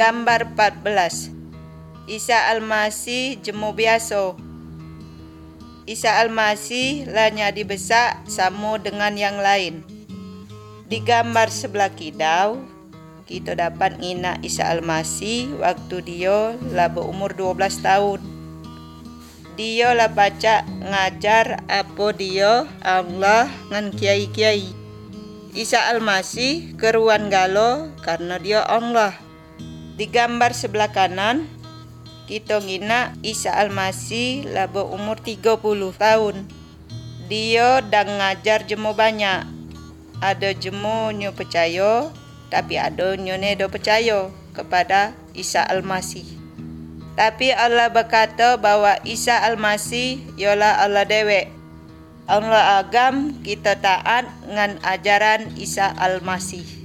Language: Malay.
Gambar 14. Isa Almasih jemu biasa. Isa Almasih lah nyadi besar sama dengan yang lain. Di gambar sebelah kidau, kita dapat nginak Isa Almasih waktu dia lah berumur 12 tahun. Dia lah pacak ngajar apa dia Allah ngan kiai-kiai. Isa Almasih keruan galo karena dia Allah. Di gambar sebelah kanan, kita nginak Isa Almasih lah berumur 30 tahun. Dia dah ngajar jemu banyak. Ada jemu nyo percaya, tapi ada nyo nedo percaya kepada Isa Almasih. Tapi Allah berkata bahwa Isa Almasih ialah Allah dewek. Allah agam kita taat ngan ajaran Isa Almasih.